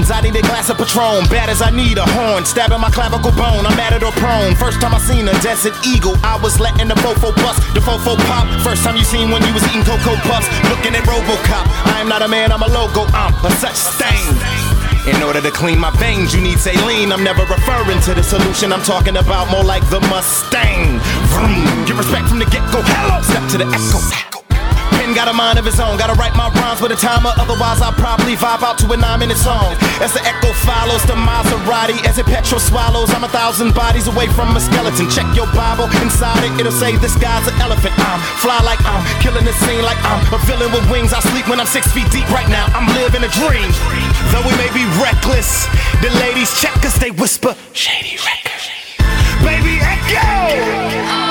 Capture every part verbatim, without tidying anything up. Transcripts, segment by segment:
bones. I need a glass of Patron, bad as I need a horn. Stabbing my clavicle bone, I'm at it or prone. First time I seen a desert eagle, I was letting the fofo bust, the fofo pop. First time you seen when you was eating Cocoa Puffs, looking at RoboCop. I am not a man, I'm a logo, I'm a such stain. In order to clean my veins, you need saline. I'm never referring to the solution, I'm talking about more like the Mustang. Vroom, get respect from the get-go, hello, step to the echo. Pen got a mind of his own, gotta write my rhymes with a timer, otherwise I'll probably vibe out to a nine-minute song. As the echo follows the Maserati, as it petrol swallows, I'm a thousand bodies away from a skeleton. Check your Bible, inside it, it'll say this guy's an elephant. I'm fly like I'm killing the scene like I'm a villain with wings. I sleep when I'm six feet deep right now, I'm living a dream. Though we may be reckless, the ladies check us, they whisper, Shady Records. Baby Echo!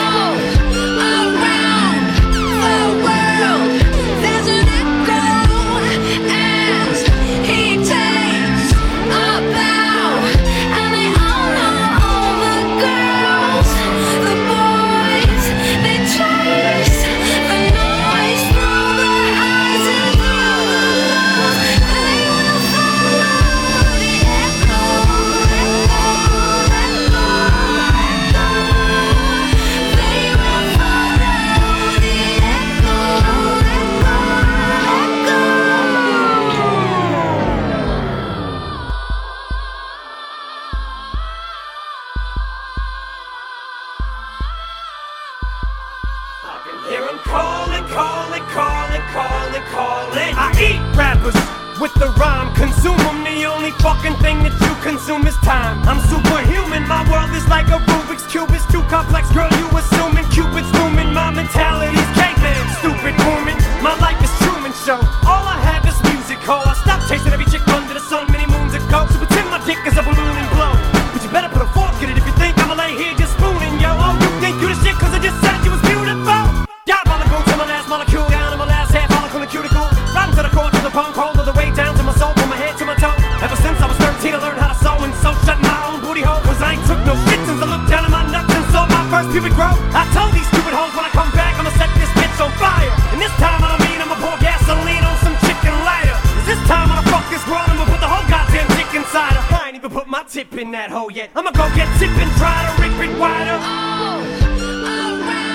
With the rhyme, consume them. The only fucking thing that you consume is time. I'm superhuman, my world is like a Rubik's Cube. It's too complex, girl, you assuming Cupid's looming. My mentality's caveman, stupid woman. My life is Truman Show. All I have is music, ho. I stopped chasing every chick under the sun many moons ago. So pretend my dick is a balloon and blow. But you better put a fork in it if you think I'ma lay here just spooning, yo. Oh, you think you the shit cause I just said you was beautiful? Diabolical to my last molecule, down to my last half follicle and cuticle. Rotten to the core, to the bone, cold all the way down to my soul, from my head to my toe. Ever since I was thirteen, I learned how to sew and sew shut my own booty hole. Cause I ain't took no shit since I looked down at my nuts and saw my first pubic grow. I told these stupid hoes when I come back, I'ma set this bitch on fire. And this time I don't mean I'ma pour gasoline on some chicken lighter. Cause this time I'ma fuck this world, I'ma put the whole goddamn dick inside her. I ain't even put my tip in that hole yet. I'ma go get tip and try to rip it wider. Oh, alright.